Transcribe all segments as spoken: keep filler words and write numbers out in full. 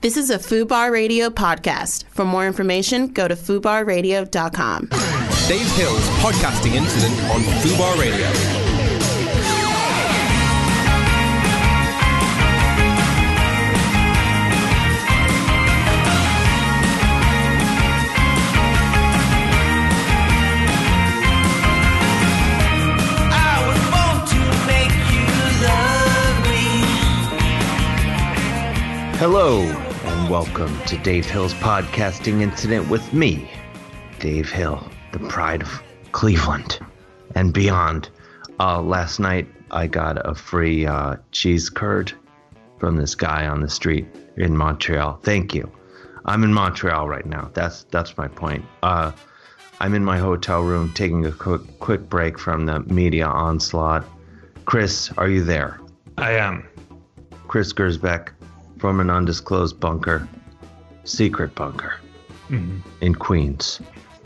This is a FUBAR Radio podcast. For more information, go to fubar radio dot com. Dave Hill's podcasting incident on FUBAR Radio. Hello, and welcome to Dave Hill's podcasting incident with me, Dave Hill, the pride of Cleveland and beyond. Uh, last night, I got a free uh, cheese curd from this guy on the street in Montreal. Thank you. I'm in Montreal right now. That's that's my point. Uh, I'm in my hotel room taking a quick, quick break from the media onslaught. Chris, are you there? I am. Chris Gersbeck. From an undisclosed bunker, secret bunker, mm-hmm. in Queens.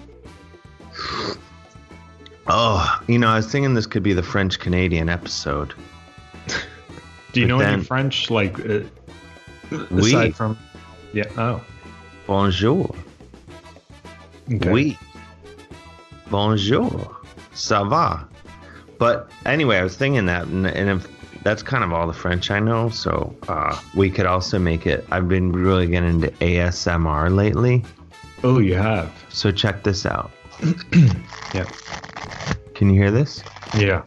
Oh, you know, I was thinking this could be the French-Canadian episode. Do you but know then, any French, like, uh, oui. aside from... Yeah, oh. Bonjour. Okay. Oui. Bonjour. Ça va. But anyway, I was thinking that, and, and if... That's kind of all the French I know, so uh, we could also make it. I've been really getting into A S M R lately. Oh, you have? So check this out. Yeah. Can you hear this? Yeah.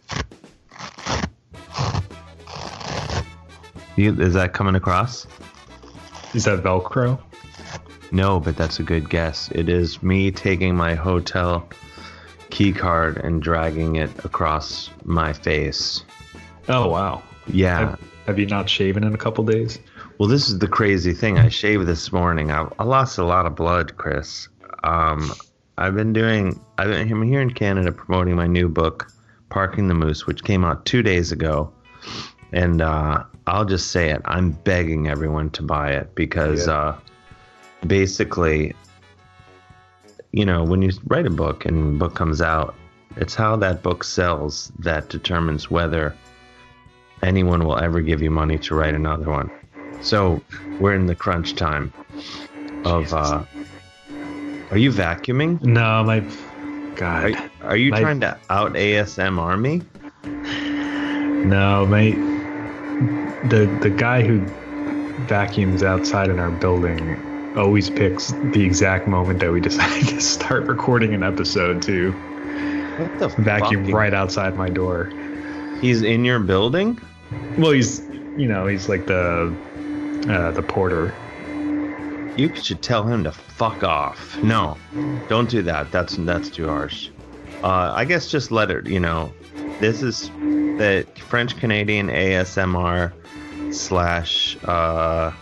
You, is that coming across? Is that Velcro? No, but that's a good guess. It is me taking my hotel key card and dragging it across my face. Oh, wow. Yeah. Have, have you not shaven in a couple days? Well, this is the crazy thing. I shaved this morning. I, I lost a lot of blood, Chris. Um, I've been doing, I've been, I'm here in Canada promoting my new book, Parking the Moose, which came out two days ago. And uh, I'll just say it. I'm begging everyone to buy it because yeah. uh, basically, you know, when you write a book and a book comes out, it's how that book sells that determines whether anyone will ever give you money to write another one. So we're in the crunch time of, uh, are you vacuuming? No, my, God. Are, are you my, trying to out A S M R me? No, my, the, the guy who vacuums outside in our building always picks the exact moment that we decide to start recording an episode to what the vacuum fucking... right outside my door. He's in your building? Well, he's, you know, he's like the uh, the porter. You should tell him to fuck off. No, don't do that. That's that's too harsh. Uh, I guess just let it, you know, this is the French-Canadian A S M R slash uh,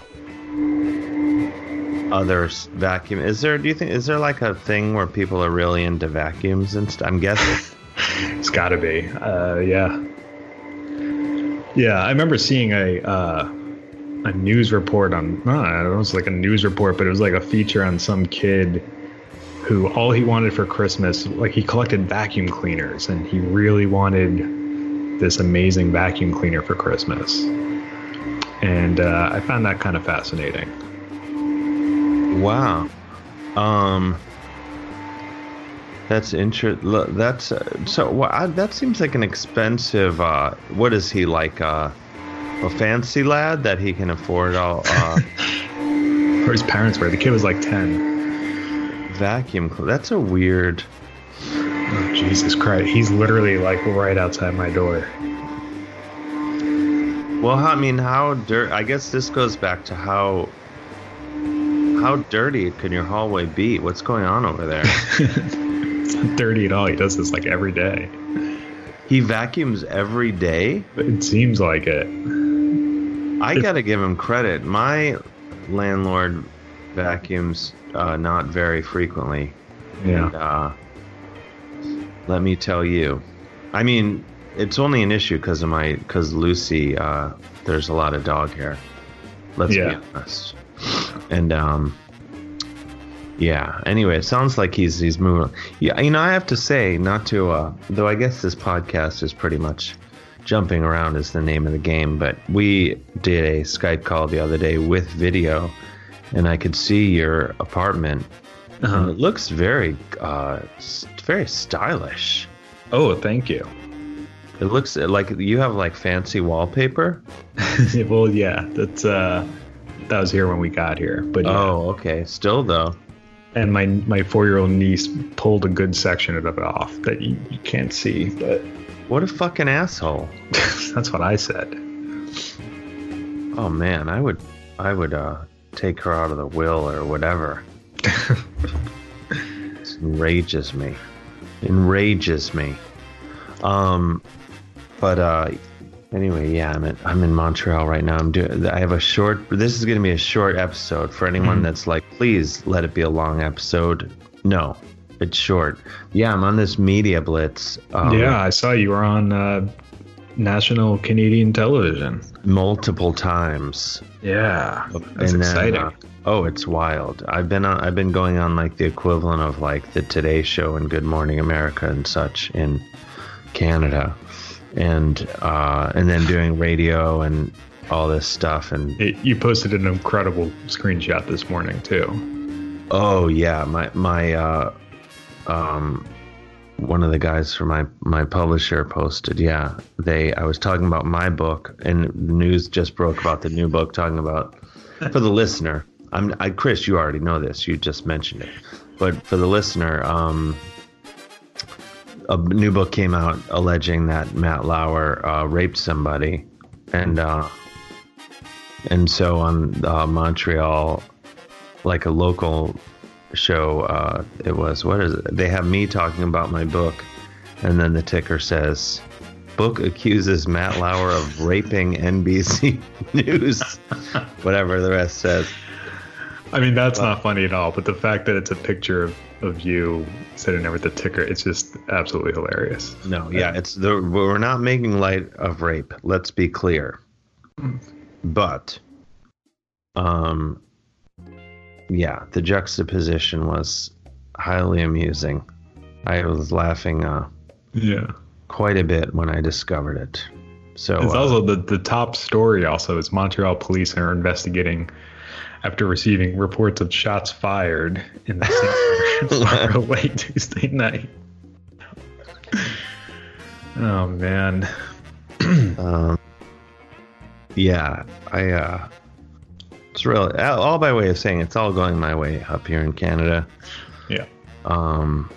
other vacuum. Is there, do you think, is there like a thing where people are really into vacuums and stuff? I'm guessing. It's gotta be. Uh, yeah. Yeah, I remember seeing a uh, a news report on, I don't know, it was like a news report, but it was like a feature on some kid who all he wanted for Christmas, like he collected vacuum cleaners and he really wanted this amazing vacuum cleaner for Christmas. And uh, I found that kind of fascinating. Wow. Um... That's interesting. That's uh, so. Well, I, that seems like an expensive. Uh, what is he like? Uh, a fancy lad that he can afford all. Uh, or his parents were. The kid was like ten. Vacuum. That's a weird. Oh, Jesus Christ! He's literally like right outside my door. Well, I mean, how dirt? I guess this goes back to how. How dirty can your hallway be? What's going on over there? Not dirty at all. He does this like every day. He vacuums every day? It seems like it. I if, gotta give him credit. My landlord vacuums uh, not very frequently. Yeah. And, uh, let me tell you. I mean, it's only an issue because of my because Lucy. Uh, there's a lot of dog hair. Let's yeah. be honest. And um. Yeah. Anyway, it sounds like he's he's moving. Yeah, you know, I have to say, not to. Uh, though I guess this podcast is pretty much jumping around is the name of the game. But we did a Skype call the other day with video, and I could see your apartment. Uh-huh. And it looks very, uh, s- very stylish. Oh, thank you. It looks like you have like fancy wallpaper. Well, yeah, that's uh, that was here when we got here. But yeah. Oh, okay. Still though. And my my four year old niece pulled a good section of it off that you, you can't see. But What a fucking asshole. that's what I said. Oh man, I would, I would uh, take her out of the will or whatever. It enrages me. Enrages me. Um, but uh, anyway, yeah, I'm in, I'm in Montreal right now. I'm doing. I have a short. This is going to be a short episode for anyone Mm-hmm. that's like, please let it be a long episode. No, it's short. Yeah, I'm on this media blitz. Um, Yeah, I saw you were on uh, national Canadian television. multiple times. Yeah, that's And then, exciting. uh, oh, it's wild. I've been on, I've been going on like the equivalent of like the Today Show and Good Morning America and such in Canada, and uh, and then doing radio and all this stuff. And It, you posted an incredible screenshot this morning too. oh yeah, my my uh, um, one of the guys from my my publisher posted. Yeah, they. I was talking about my book, and the news just broke about the new book. Talking about for the listener. I'm I, Chris. You already know this. You just mentioned it, but for the listener, um, a new book came out alleging that Matt Lauer uh, raped somebody, and uh, and so on uh, Montreal, like a local show, uh, it was what is it? They have me talking about my book, and then the ticker says, "Book accuses Matt Lauer of raping N B C News," whatever the rest says. I mean, that's not funny at all. But the fact that it's a picture of, of you sitting there with the ticker, it's just absolutely hilarious. No, yeah, it's the we're not making light of rape. Let's be clear. But, um, yeah, the juxtaposition was highly amusing. I was laughing uh, Yeah. quite a bit when I discovered it. So It's uh, also the, the top story also is Montreal police are investigating after receiving reports of shots fired in the Saint Barbara Lake Tuesday night. Oh man. um, yeah, I. Uh, it's really all by way of saying it's all going my way up here in Canada. Yeah. Um,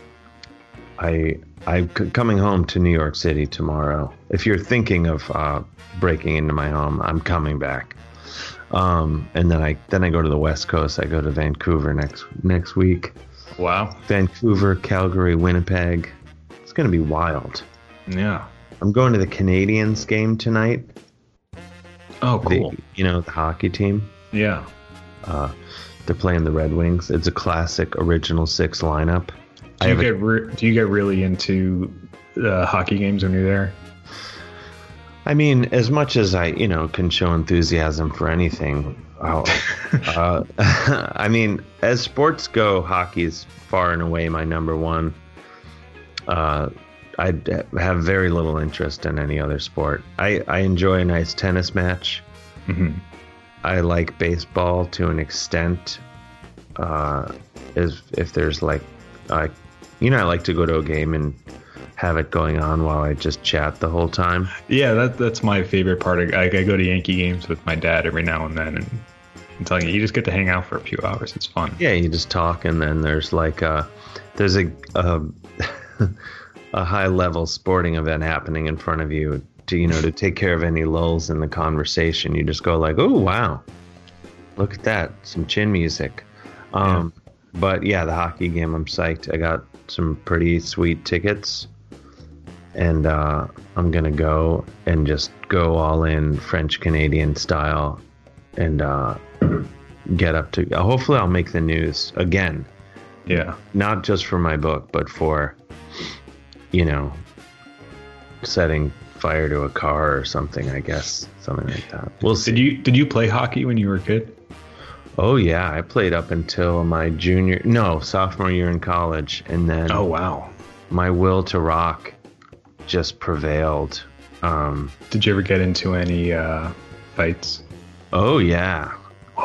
I I'm c- coming home to New York City tomorrow. If you're thinking of uh, breaking into my home, I'm coming back. Um, and then I then I go to the West Coast. I go to Vancouver next next week. Wow. Vancouver, Calgary, Winnipeg. It's gonna be wild. Yeah. I'm going to the Canadiens game tonight. Oh, cool. The, you know, the hockey team. Yeah. Uh, they're playing the Red Wings. It's a classic original six lineup. Do you get re- do you get really into uh, hockey games when you're there? I mean, as much as I, you know, can show enthusiasm for anything, I'll, uh, I mean, as sports go, hockey is far and away my number one. Uh, I have very little interest in any other sport. I, I enjoy a nice tennis match. Mm-hmm. I like baseball to an extent. Uh, if if there's like, uh, you know, I like to go to a game and have it going on while I just chat the whole time. Yeah, that that's my favorite part. Of, I, I go to Yankee games with my dad every now and then, and I'm telling you, you just get to hang out for a few hours. It's fun. Yeah, you just talk, and then there's like a, there's a a, a high level sporting event happening in front of you. To you know, to take care of any lulls in the conversation, you just go like, "Oh wow, look at that, some chin music." Um, yeah. But yeah, the hockey game, I'm psyched. I got some pretty sweet tickets. And uh, I'm going to go and just go all in French Canadian style and uh, get up to. Hopefully, I'll make the news again. Yeah. Not just for my book, but for, you know, setting fire to a car or something, I guess. Something like that. We'll see. Did you, did you play hockey when you were a kid? Oh, yeah. I played up until my junior, no, sophomore year in college. And then. Oh, wow. My will to rock just prevailed. Um, Did you ever get into any uh, fights? Oh yeah. Whoa.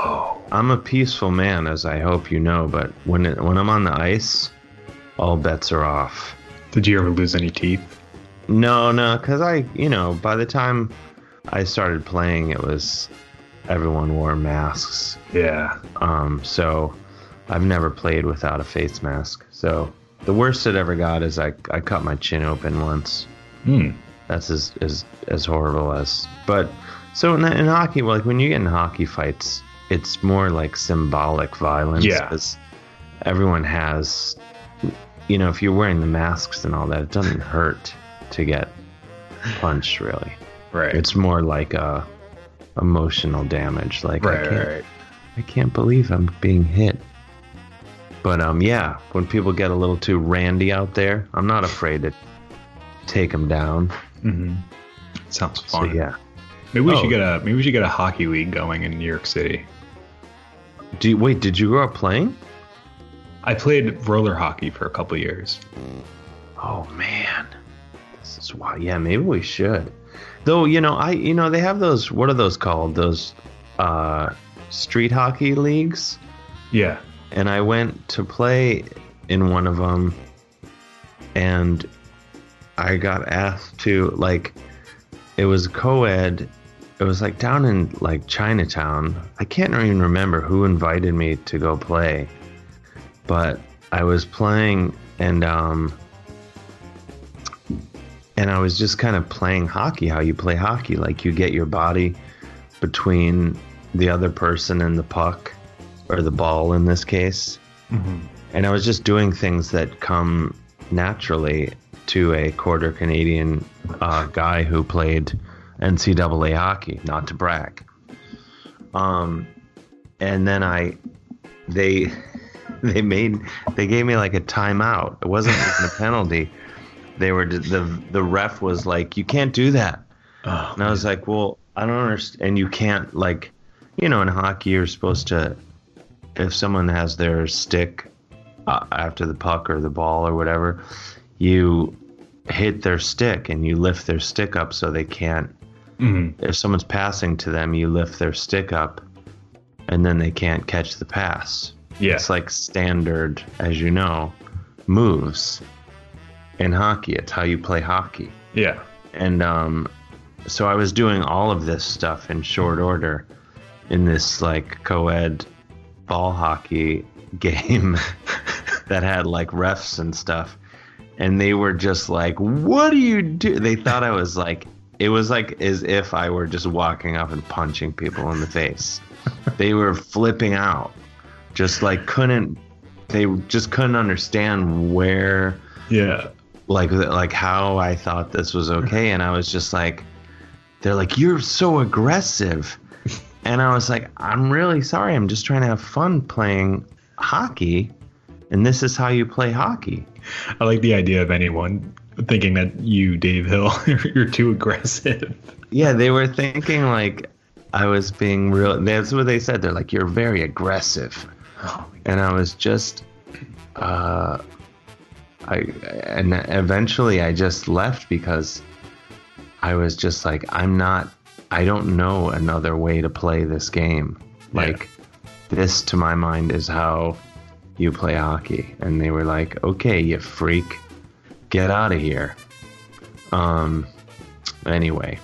I'm a peaceful man, as I hope you know, but when it, when I'm on the ice, all bets are off. Did you ever lose any teeth? No, no, because I, you know, by the time I started playing, it was everyone wore masks. Yeah. Um, so I've never played without a face mask. So the worst it ever got is I, I cut my chin open once. Hmm. That's as, as, as horrible as, but so in, in hockey, like when you get in hockey fights, it's more like symbolic violence. Yeah. Because everyone has, you know, if you're wearing the masks and all that, it doesn't hurt to get punched, really. Right. It's more like a emotional damage. Like, right, I can't, right. I can't believe I'm being hit. But um, yeah, when people get a little too randy out there, I'm not afraid to take them down. Mm-hmm. Sounds fun. So, yeah. Maybe we Oh. should get a maybe we should get a hockey league going in New York City. Do you, wait, did you grow up playing? I played roller hockey for a couple of years. Oh man, this is why. Yeah, maybe we should. Though, you know, I you know they have those. What are those called? Those uh, street hockey leagues. Yeah. And I went to play in one of them, and I got asked to, like, it was co-ed. It was like down in like Chinatown. I can't even remember who invited me to go play, but I was playing, and um, and I was just kind of playing hockey, how you play hockey. Like, you get your body between the other person and the puck, or the ball in this case. Mm-hmm. And I was just doing things that come naturally to a quarter Canadian uh, guy who played N C double A hockey, not to brag. Um, and then I, they, they made, they gave me like a timeout. It wasn't even a penalty. They were, the, the ref was like, you can't do that. Oh, and I was like, well, I don't understand. And you can't, like, you know, in hockey, you're supposed to, if someone has their stick uh, after the puck or the ball or whatever, you hit their stick and you lift their stick up so they can't. Mm-hmm. If someone's passing to them, you lift their stick up and then they can't catch the pass. Yeah. It's like standard, as you know, moves in hockey. It's how you play hockey. Yeah. And um, so I was doing all of this stuff in short order in this like co-ed ball hockey game that had like refs and stuff, and they were just like, what do you do? They thought I was like, it was like as if I were just walking up and punching people in the face. They were flipping out, just like couldn't they just couldn't understand where Yeah. like like how I thought this was okay. And I was just like, they're like, you're so aggressive. And I was like, I'm really sorry. I'm just trying to have fun playing hockey. And this is how you play hockey. I like the idea of anyone thinking that you, Dave Hill, you're too aggressive. Yeah, they were thinking like I was being real. That's what they said. They're like, you're very aggressive. And I was just, uh, I, and eventually I just left because I was just like, I'm not, I don't know another way to play this game. Like, yeah. This, to my mind, is how you play hockey. And they were like, okay, you freak, get out of here. Um, anyway.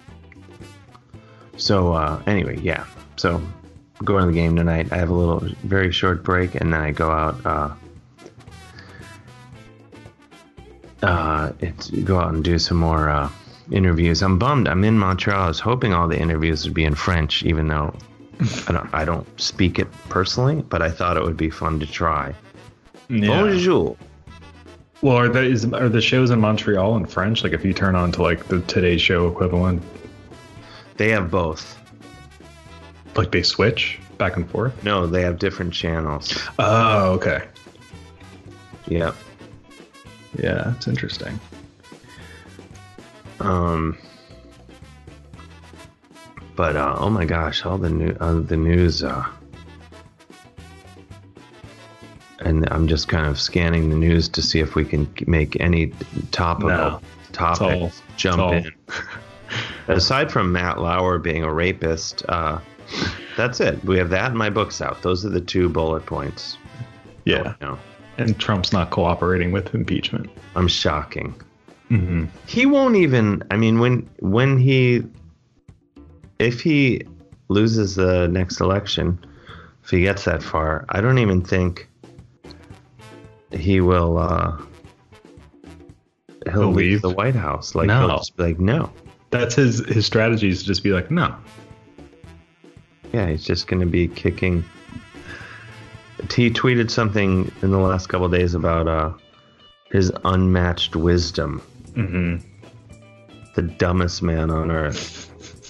So, uh, anyway, yeah. So, going to the game tonight. I have a little, very short break, and then I go out, uh, uh, it's, go out and do some more, uh, interviews. I'm bummed. I'm in Montreal. I was hoping all the interviews would be in French, even though I don't I don't speak it personally, but I thought it would be fun to try. Yeah. Bonjour. Well, are the is, are the shows in Montreal in French? Like if you turn on to like the Today Show equivalent, they have both. Like they switch back and forth? No, they have different channels. Oh, okay. Yep. Yeah, that's interesting. Um, but uh, oh my gosh, all the new uh, the news, uh, and I'm just kind of scanning the news to see if we can make any topical no, topics jump in. Aside from Matt Lauer being a rapist, uh, That's it. We have that and my book's out. Those are the two bullet points. Yeah. Oh, no. And Trump's not cooperating with impeachment. I'm shocking. Mm-hmm. He won't even. I mean, when when he, if he loses the next election, if he gets that far, I don't even think he will. Uh, he'll, He'll leave leave the White House. Like No. he'll just be like, no. That's his his strategy is to just be like, no. Yeah, he's just going to be kicking. He tweeted something in the last couple of days about uh, his unmatched wisdom. Mm-hmm. The dumbest man on earth.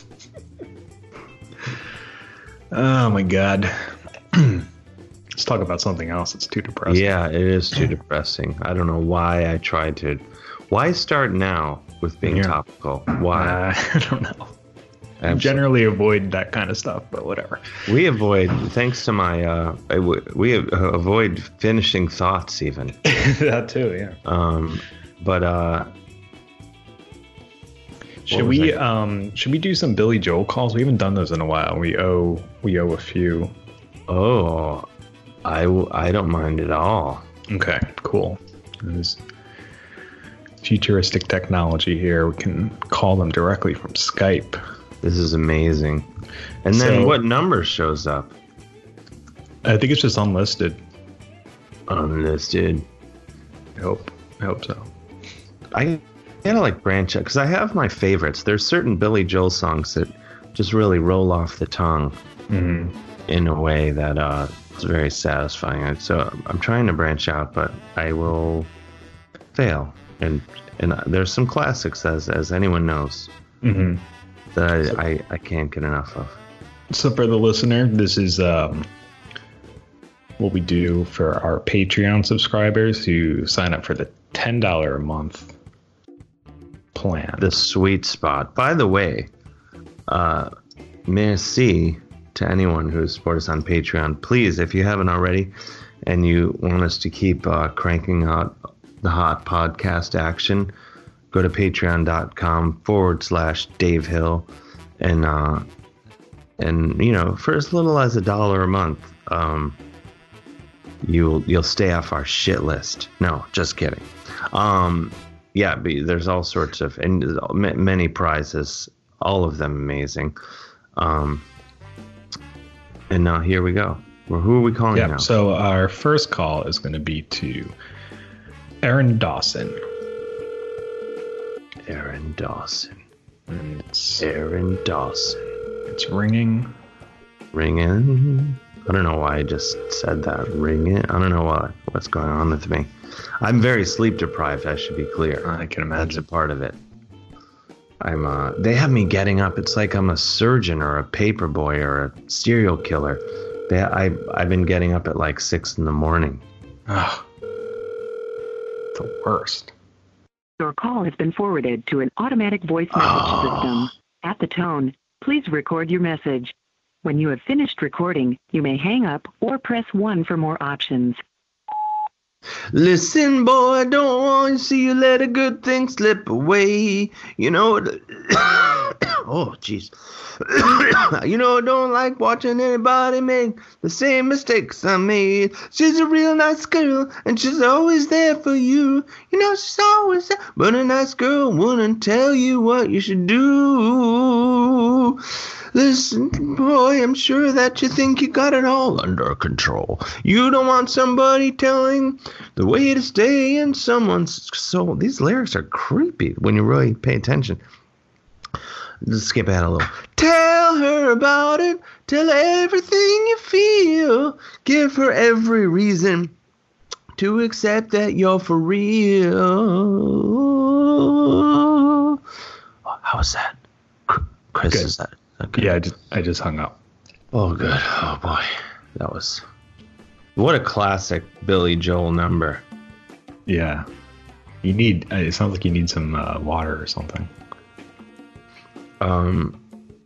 Oh my God. Let's talk about something else. It's too depressing. Yeah, it is too depressing. I don't know why I tried to. Why start now with being Yeah. topical? Why? Uh, I don't know. I Absolutely. generally avoid that kind of stuff, but whatever. We avoid, thanks to my, uh, I w- we avoid finishing thoughts even. That too, yeah. Um, but uh, Should was we I- um should we do some Billy Joel calls? We haven't done those in a while. We owe we owe a few. oh, I, w- I don't mind at all. Okay, cool. There's futuristic technology here. We can call them directly from Skype. This is amazing. And then So- what number shows up? I think it's just unlisted. Unlisted. I hope. I hope so. I gotta like branch out because I have my favorites. There's certain Billy Joel songs that just really roll off the tongue Mm-hmm. in a way that uh, is very satisfying. So I'm trying to branch out, but I will fail. And and there's some classics, as as anyone knows, Mm-hmm. that I, I, I can't get enough of. So for the listener, this is um, what we do for our Patreon subscribers who sign up for the ten dollars a month plan. The sweet spot. By the way, uh, merci to anyone who's supported us on Patreon. Please, if you haven't already, and you want us to keep uh, cranking out the hot podcast action, go to patreon.com forward slash Dave Hill. And, uh, and, you know, for as little as a dollar a month, um, you'll, you'll stay off our shit list. No, just kidding. Um, yeah, but there's all sorts of, and m- many prizes, all of them amazing. Um, and now here we go. Well, who are we calling yeah. now? So our first call is going to be to Aaron Dawson. Aaron Dawson. And it's Aaron Dawson. it's ringing. Ringing. I don't know why I just said that. Ringing. I don't know what what's going on with me. I'm very sleep deprived. I should be clear. I can That's imagine. a part of it. I'm. Uh, they have me getting up. It's like I'm a surgeon or a paper boy or a serial killer. They, I I've been getting up at like six in the morning. Ugh. The worst. Your call has been forwarded to an automatic voice message Oh. system. At the tone, please record your message. When you have finished recording, you may hang up or press one for more options. Listen, boy, I don't want to see you let a good thing slip away. You know, oh, jeez. You know, I don't like watching anybody make the same mistakes I made. She's a real nice girl, and she's always there for you. You know, she's always there, but a nice girl wouldn't tell you what you should do. Listen, boy, I'm sure that you think you got it all under control. You don't want somebody telling the way to stay in someone's soul. These lyrics are creepy when you really pay attention. Just skip ahead a little. Tell her about it. Tell her everything you feel. Give her every reason to accept that you're for real. Oh, how was that? Chris, Good. is that? Okay. Yeah, I just I just hung up. Oh, good. Oh, boy. That was... What a classic Billy Joel number. Yeah. You need. uh, It sounds like you need some uh, water or something. Um...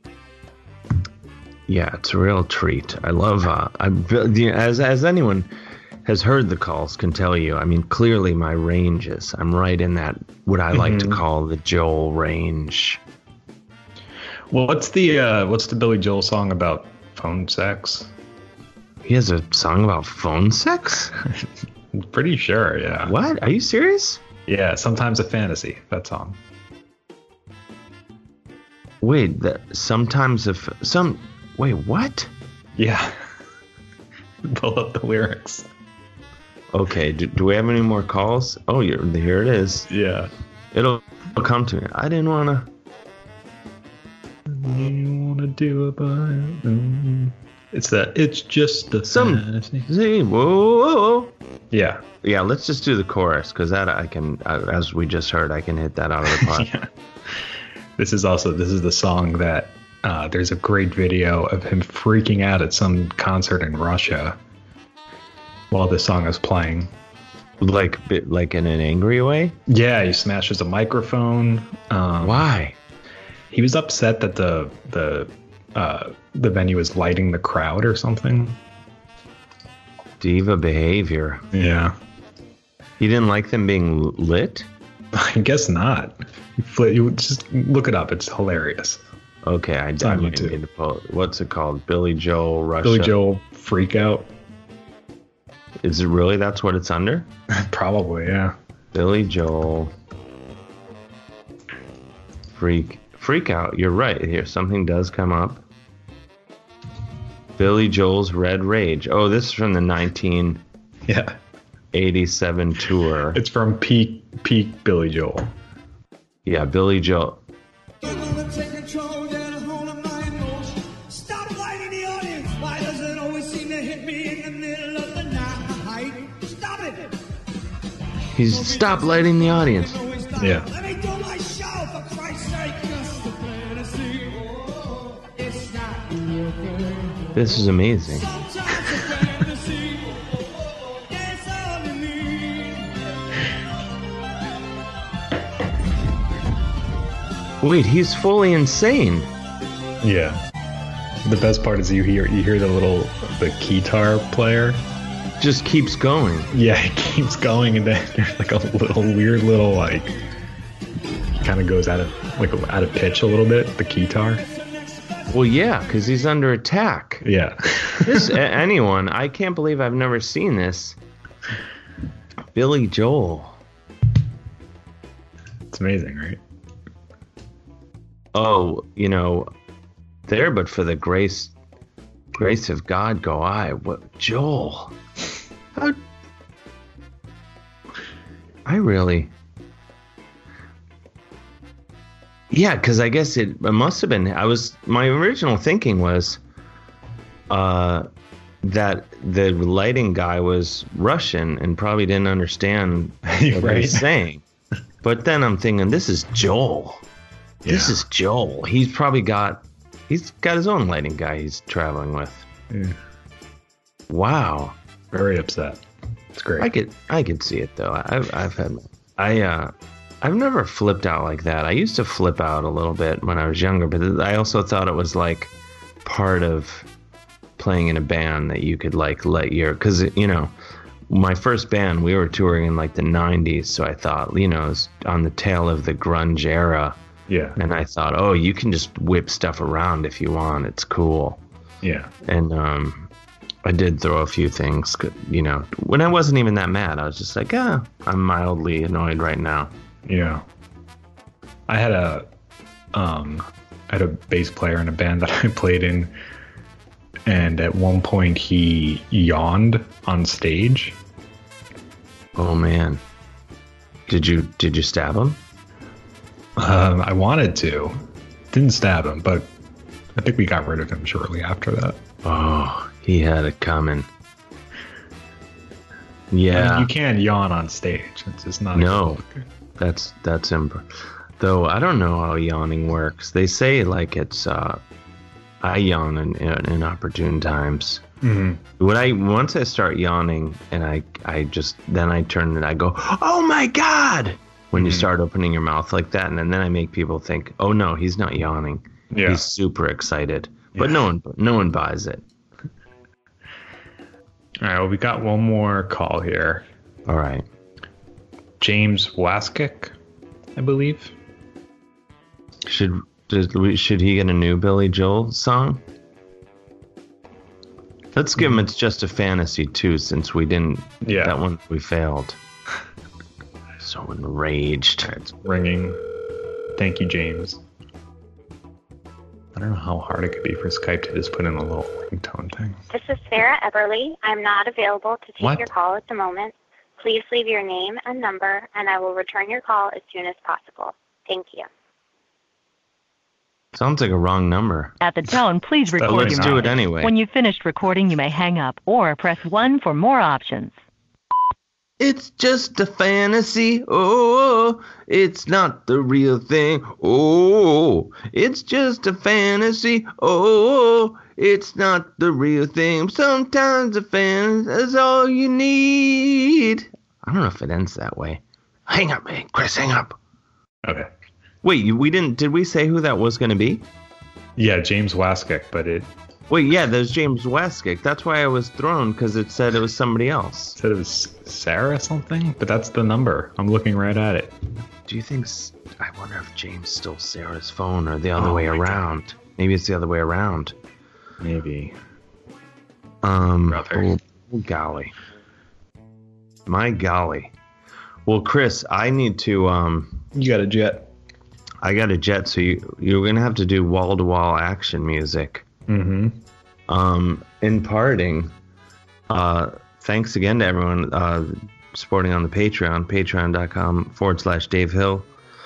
Yeah, it's a real treat. I love... Uh, I, as, as anyone has heard the calls can tell you, I mean, clearly my range is... I'm right in that, what I like to Mhm. call the Joel range. Well, what's the uh, what's the Billy Joel song about phone sex. He has a song about phone sex? I'm pretty sure, yeah. What? Are you serious? Yeah, Sometimes a Fantasy, that song. Wait, that sometimes if some wait, what? Yeah. Pull up the lyrics. Okay, do, do we have any more calls? Oh, you're, here it is. Yeah. It'll, it'll come to me. I didn't want to. You wanna do it, but it's that. It's just the Some. fantasy. See, whoa, whoa, whoa. Yeah. Yeah, let's just do the chorus because that I can, uh, as we just heard, I can hit that out of the park. Yeah. This is also this is the song that uh, there's a great video of him freaking out at some concert in Russia while this song is playing. Like, like in an angry way? Yeah, he smashes a microphone. Um, Why? He was upset that the the uh, the venue was lighting the crowd or something. Diva behavior. Yeah. He didn't like them being lit? I guess not. You just look it up. It's hilarious. Okay, I on definitely YouTube. need to pull. What's it called? Billy Joel Russia. Billy Joel freak out. Is it really? That's what it's under? Probably, yeah. Billy Joel freak freak out. You're right. Here, something does come up. Billy Joel's Red Rage. Oh, this is from the nineteen eighty-seven Yeah. tour. It's from peak peak Billy Joel. Yeah, Billy Joel. You're gonna take control, get a hold of my emotions. Stop lighting the audience. Why does it always seem to hit me in the middle of the night? Stop it! He's stop lighting the audience. Always stop. Yeah. Let me do my show, for Christ's sake. Just a fantasy. Oh, it's not real good. This is amazing. Sometimes a fantasy. Oh, that's all you need. Wait, he's fully insane. Yeah. The best part is you hear you hear the little the guitar player. Just keeps going. Yeah, it keeps going, and then there's like a little weird little like kind of goes out of like out of pitch a little bit. The guitar. Well, yeah, because he's under attack. Yeah. This a- anyone, I can't believe I've never seen this. Billy Joel. It's amazing, right? Oh, you know, there, but for the grace, grace of God, go I. What, Joel? How? I really. Yeah, because I guess it, it must have been. I was my original thinking was, uh, that the lighting guy was Russian and probably didn't understand what he Right. was saying. But then I'm thinking, this is Joel. This Yeah. is Joel. He's probably got, he's got his own lighting guy he's traveling with. Yeah. Wow. Very upset. It's great. I could, I could see it though. I've, I've had, I, uh, I've never flipped out like that. I used to flip out a little bit when I was younger, but I also thought it was like part of playing in a band that you could like let your, cause you know, my first band, we were touring in like the nineties. So I thought, you know, it was on the tail of the grunge era. Yeah. And I thought, oh, you can just whip stuff around if you want. It's cool. Yeah. And um, I did throw a few things, you know, when I wasn't even that mad. I was just like, ah, I'm mildly annoyed right now. Yeah. I had a um I had a bass player in a band that I played in, and at one point he yawned on stage. Oh, man. Did you did you stab him? Um, I wanted to. Didn't stab him, but I think we got rid of him shortly after that. Oh, he had it coming. I Yeah. mean, you can yawn on stage. It's just not. a No. good look. That's that's imp- though I don't know how yawning works. They say like it's uh I yawn in, in inopportune times. Mhm. When I once I start yawning and I I just then I turn and I go, "Oh my god." When you Mhm. start opening your mouth like that, and then I make people think, "Oh no, he's not yawning. Yeah. He's super excited." But Yeah. no one no one buys it. All right. Well, we got one more call here. All right. James Waskick, I believe. Should does we should he get a new Billy Joel song? Let's give him It's Just a Fantasy too, since we didn't. Yeah. That one we failed. So enraged. It's ringing. Thank you, James. I don't know how hard it could be for Skype to just put in a little ringtone thing. This is Sarah Eberly. I'm not available to take What? your call at the moment. Please leave your name and number, and I will return your call as soon as possible. Thank you. Sounds like a wrong number. At the tone, please record Let's your do it message. anyway. When you've finished recording, you may hang up or press one for more options. It's just a fantasy. Oh, it's not the real thing. Oh, it's just a fantasy. Oh, it's not the real thing. Sometimes a fantasy is all you need. I don't know if it ends that way. Hang up, man. Chris, hang up. Okay. Wait, you- we didn't. Did we say who that was going to be? Yeah, James Waskick, but it Wait, yeah, there's James Westgate. That's why I was thrown, because it said it was somebody else. said it was Sarah something, but that's the number. I'm looking right at it. Do you think? s- I wonder if James stole Sarah's phone or the other Oh way my around. Maybe it's the other way around. Maybe. Um, Brother. oh, oh, golly. My golly. Well, Chris, I need to. Um, You got a jet. I got a jet, so you you're gonna have to do wall to wall action music. Mm-hmm. Um, in parting, uh, thanks again to everyone uh, supporting on the Patreon, patreon.com forward slash Dave Hill.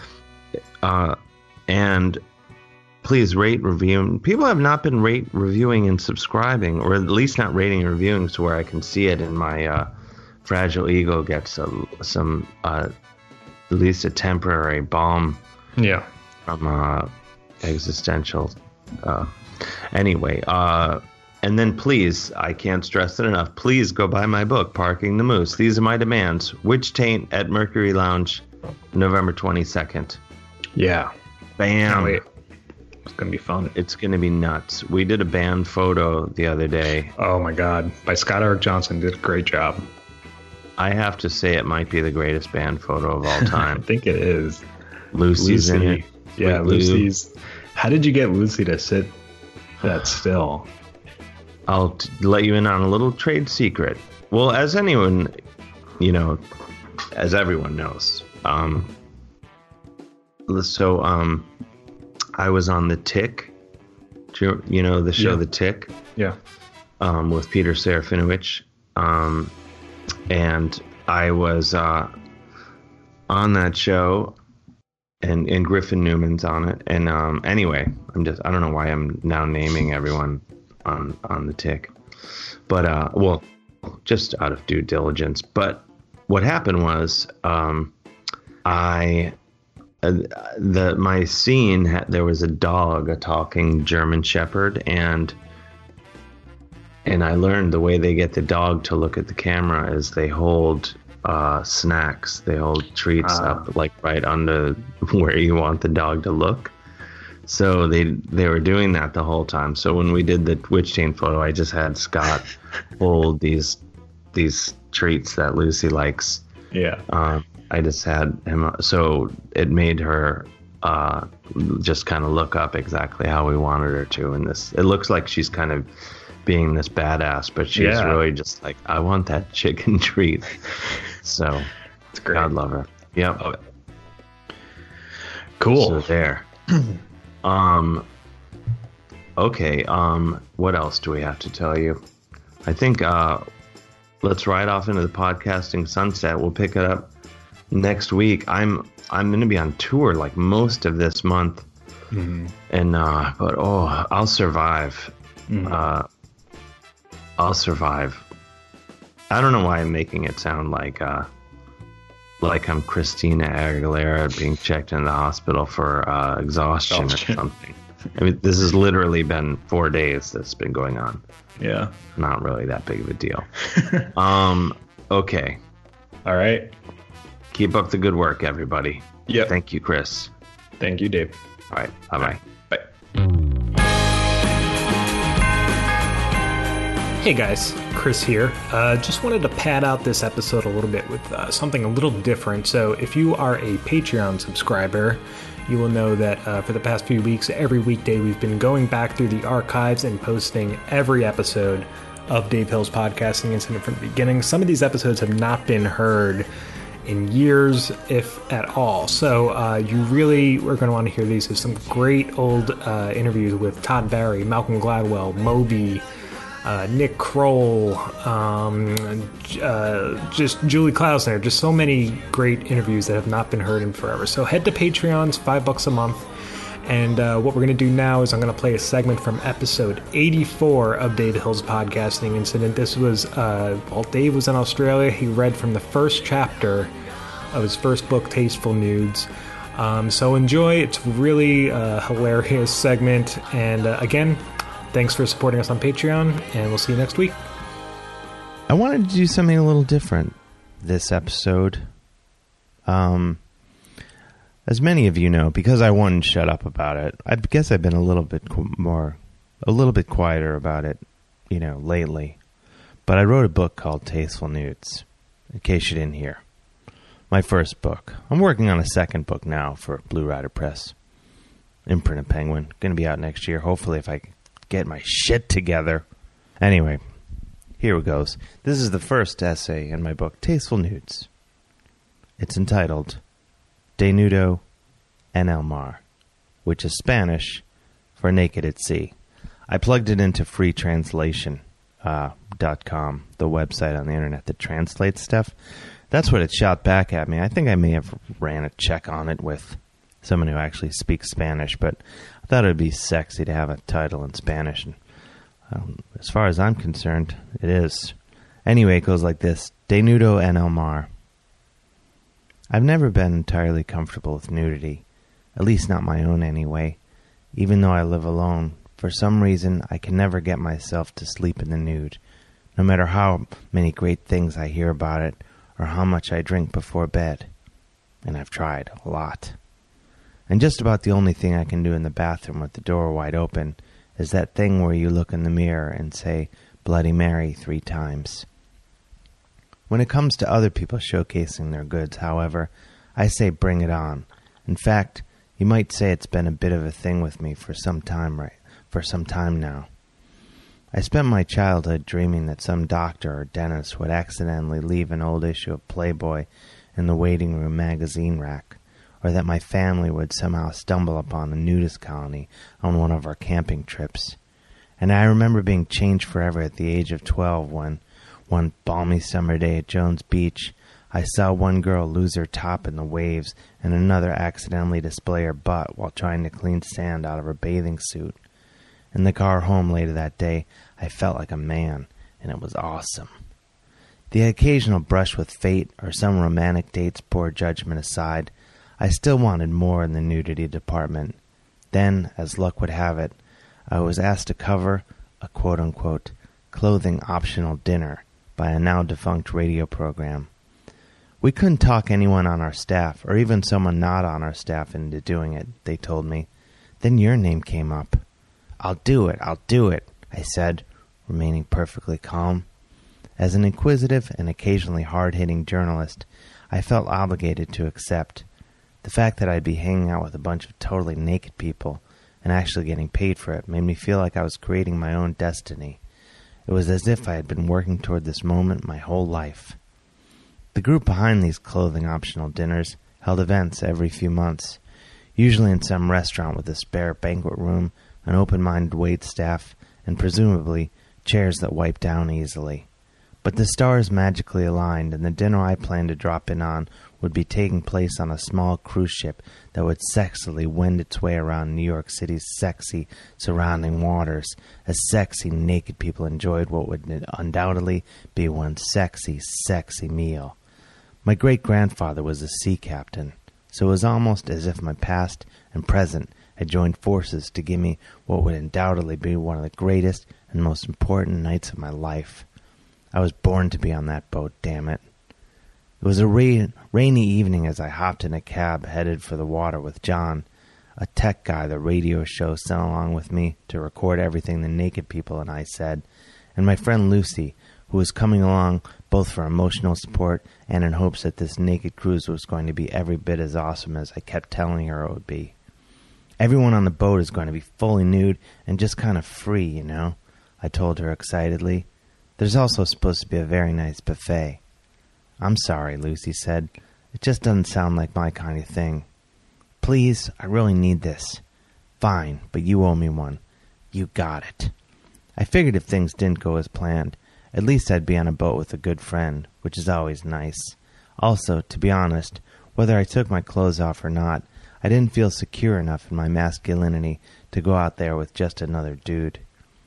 Uh, and please rate, review. People have not been rate, reviewing, and subscribing, or at least not rating and reviewing to where I can see it, and my uh, fragile ego gets a, some, uh, at least a temporary balm Yeah. from uh, existential. Uh, anyway, uh, and then please, I can't stress it enough, please go buy my book, Parking the Moose. These are my demands. Witch Taint at Mercury Lounge, November twenty-second. Yeah. Bam. Can't wait. It's gonna be fun. It's going to be nuts. We did a band photo the other day. Oh my God. By Scott Eric Johnson, did a great job. I have to say it might be the greatest band photo of all I time. think it is. Lucy's in it. Yeah, With Lou. Lucy's. How did you get Lucy to sit that still? I'll t- let you in on a little trade secret. Well, as anyone, you know, as everyone knows, um, so um, I was on The Tick, Do you, you know, the show Yeah. The Tick, Yeah. um, with Peter Serafinowicz, um, and I was uh, on that show. And and Griffin Newman's on it. And um, anyway, I'm just I don't know why I'm now naming everyone on on The Tick, but uh, well, just out of due diligence. But what happened was, um, I uh, the my scene had, there was a dog, a talking German Shepherd, and and I learned the way they get the dog to look at the camera is they hold. Uh, snacks. They hold treats Ah. up like right under where you want the dog to look. So they they were doing that the whole time. So when we did the Witch Taint photo, I just had Scott hold these these treats that Lucy likes. Yeah. Um, I just had him. So it made her uh, just kind of look up exactly how we wanted her to. And this, it looks like she's kind of being this badass, but she's Yeah. really just like, I want that chicken treat. So, It's great. God love her. Yep. Love it. Cool. So there. um. Okay. Um. What else do we have to tell you? I think. Uh. Let's ride off into the podcasting sunset. We'll pick it up next week. I'm. I'm going to be on tour like most of this month, Mhm. and uh. But oh, I'll survive. Mhm. Uh. I'll survive. I don't know why I'm making it sound like uh, like I'm Christina Aguilera being checked in the hospital for uh, exhaustion, Exhaustion. or something. I mean, this has literally been four days that's been going on. Yeah. Not really that big of a deal. um. Okay. All right. Keep up the good work, everybody. Yep. Thank you, Chris. Thank you, Dave. All right. Bye bye. Bye. Hey guys, Chris here. Uh, just wanted to pad out this episode a little bit with uh, something a little different. So if you are a Patreon subscriber, you will know that uh, for the past few weeks, every weekday we've been going back through the archives and posting every episode of Dave Hill's Podcasting Incident from the beginning. Some of these episodes have not been heard in years, if at all. So uh, you really are going to want to hear these. There's some great old uh, interviews with Todd Barry, Malcolm Gladwell, Moby, uh, Nick Kroll, um, uh, just Julie Klausner. Just so many great interviews that have not been heard in forever. So head to Patreon's, five bucks a month. And uh, what we're going to do now is I'm going to play a segment from episode eighty-four of Dave Hill's Podcasting Incident. This was, uh, while Dave was in Australia, he read from the first chapter of his first book, Tasteful Nudes. Um, so enjoy. It's really a hilarious segment. And uh, again, thanks for supporting us on Patreon, and we'll see you next week. I wanted to do something a little different this episode. Um... As many of you know, because I wouldn't shut up about it, I guess I've been a little bit more, a little bit quieter about it, you know, lately. But I wrote a book called Tasteful Nudes, in case you didn't hear. My first book. I'm working on a second book now for Blue Rider Press. Imprint of Penguin. Going to be out next year, hopefully, if I get my shit together. Anyway, here it goes. This is the first essay in my book, Tasteful Nudes. It's entitled Desnudo en el mar, which is Spanish for naked at sea. I plugged it into free translation dot com, uh, the website on the internet that translates stuff. That's what it shot back at me. I think I may have ran a check on it with someone who actually speaks Spanish, but I thought it would be sexy to have a title in Spanish. And um, as far as I'm concerned, it is. Anyway, it goes like this. Desnudo en el mar. I've never been entirely comfortable with nudity, at least not my own anyway. Even though I live alone, for some reason I can never get myself to sleep in the nude, no matter how many great things I hear about it or how much I drink before bed. And I've tried a lot. And just about the only thing I can do in the bathroom with the door wide open is that thing where you look in the mirror and say Bloody Mary three times. When it comes to other people showcasing their goods, however, I say bring it on. In fact, you might say it's been a bit of a thing with me for some time right for some time now. I spent my childhood dreaming that some doctor or dentist would accidentally leave an old issue of Playboy in the waiting room magazine rack, or that my family would somehow stumble upon a nudist colony on one of our camping trips. And I remember being changed forever at the age of twelve when, one balmy summer day at Jones Beach, I saw one girl lose her top in the waves and another accidentally display her butt while trying to clean sand out of her bathing suit. In the car home later that day, I felt like a man, and it was awesome. The occasional brush with fate or some romantic date's poor judgment aside, I still wanted more in the nudity department. Then, as luck would have it, I was asked to cover a quote-unquote clothing-optional dinner by a now-defunct radio program. We couldn't talk anyone on our staff, or even someone not on our staff, into doing it, they told me. Then your name came up. I'll do it, I'll do it, I said, remaining perfectly calm. As an inquisitive and occasionally hard-hitting journalist, I felt obligated to accept. The fact that I'd be hanging out with a bunch of totally naked people and actually getting paid for it made me feel like I was creating my own destiny. It was as if I had been working toward this moment my whole life. The group behind these clothing-optional dinners held events every few months, usually in some restaurant with a spare banquet room, an open-minded waitstaff, and presumably chairs that wipe down easily. But the stars magically aligned, and the dinner I planned to drop in on would be taking place on a small cruise ship that would sexily wend its way around New York City's sexy surrounding waters, as sexy naked people enjoyed what would undoubtedly be one sexy, sexy meal. My great-grandfather was a sea captain, so it was almost as if my past and present had joined forces to give me what would undoubtedly be one of the greatest and most important nights of my life. I was born to be on that boat, damn it. It was a rain, rainy evening as I hopped in a cab headed for the water with John, a tech guy the radio show sent along with me to record everything the naked people and I said, and my friend Lucy, who was coming along both for emotional support and in hopes that this naked cruise was going to be every bit as awesome as I kept telling her it would be. Everyone on the boat is going to be fully nude and just kind of free, you know, I told her excitedly. There's also supposed to be a very nice buffet. I'm sorry, Lucy said. It just doesn't sound like my kind of thing. Please, I really need this. Fine, but you owe me one. You got it. I figured if things didn't go as planned, at least I'd be on a boat with a good friend, which is always nice. Also, to be honest, whether I took my clothes off or not, I didn't feel secure enough in my masculinity to go out there with just another dude.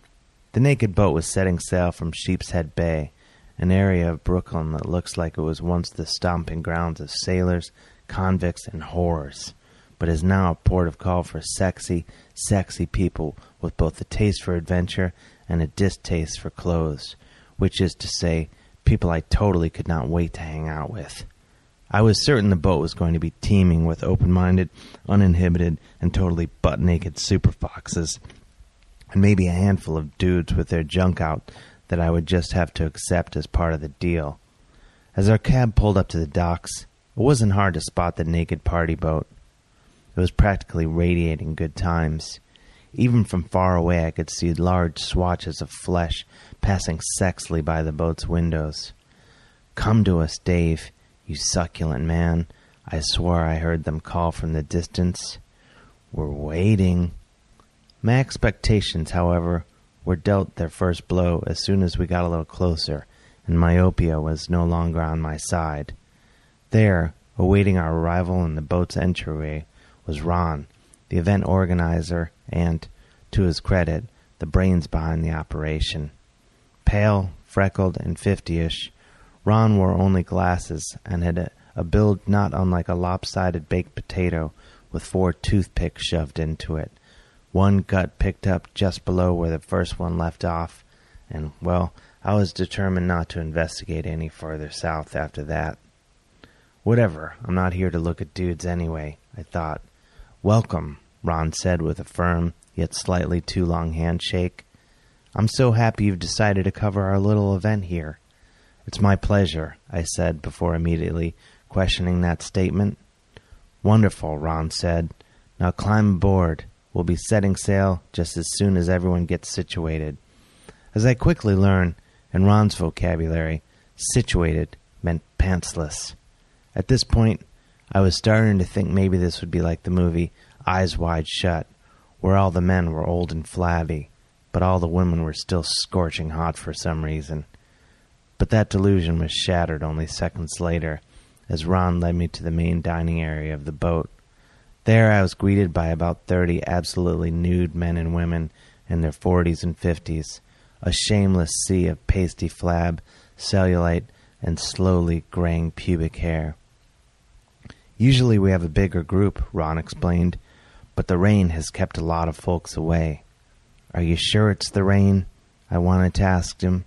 The naked boat was setting sail from Sheepshead Bay, an area of Brooklyn that looks like it was once the stomping grounds of sailors, convicts, and whores, but is now a port of call for sexy, sexy people with both a taste for adventure and a distaste for clothes, which is to say, people I totally could not wait to hang out with. I was certain the boat was going to be teeming with open-minded, uninhibited, and totally butt-naked super foxes, and maybe a handful of dudes with their junk out that I would just have to accept as part of the deal. As our cab pulled up to the docks, it wasn't hard to spot the naked party boat. It was practically radiating good times. Even from far away I could see large swatches of flesh passing sexily by the boat's windows. "Come to us, Dave, you succulent man," I swore I heard them call from the distance. "We're waiting." My expectations, however, were dealt their first blow as soon as we got a little closer, and myopia was no longer on my side. There, awaiting our arrival in the boat's entryway, was Ron, the event organizer and, to his credit, the brains behind the operation. Pale, freckled, and fifty-ish, Ron wore only glasses and had a, a build not unlike a lopsided baked potato with four toothpicks shoved into it, one gut picked up just below where the first one left off, and, well, I was determined not to investigate any further south after that. Whatever, I'm not here to look at dudes anyway, I thought. "Welcome," Ron said with a firm, yet slightly too long handshake. "I'm so happy you've decided to cover our little event here." "It's my pleasure," I said before immediately questioning that statement. "Wonderful," Ron said. "Now climb aboard. We'll be setting sail just as soon as everyone gets situated." As I quickly learned, in Ron's vocabulary, situated meant pantsless. At this point, I was starting to think maybe this would be like the movie Eyes Wide Shut, where all the men were old and flabby, but all the women were still scorching hot for some reason. But that delusion was shattered only seconds later, as Ron led me to the main dining area of the boat. There I was greeted by about thirty absolutely nude men and women in their forties and fifties, a shameless sea of pasty flab, cellulite, and slowly graying pubic hair. "Usually we have a bigger group," Ron explained, "but the rain has kept a lot of folks away." "Are you sure it's the rain?" I wanted to ask him.